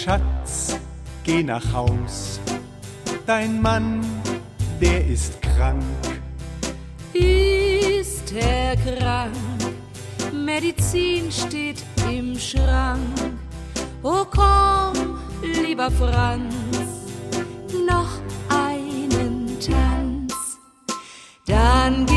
Schatz, geh nach Haus. Dein Mann, der ist krank. Ist er krank? Medizin steht im Schrank. Oh komm, lieber Franz, noch einen Tanz. Dann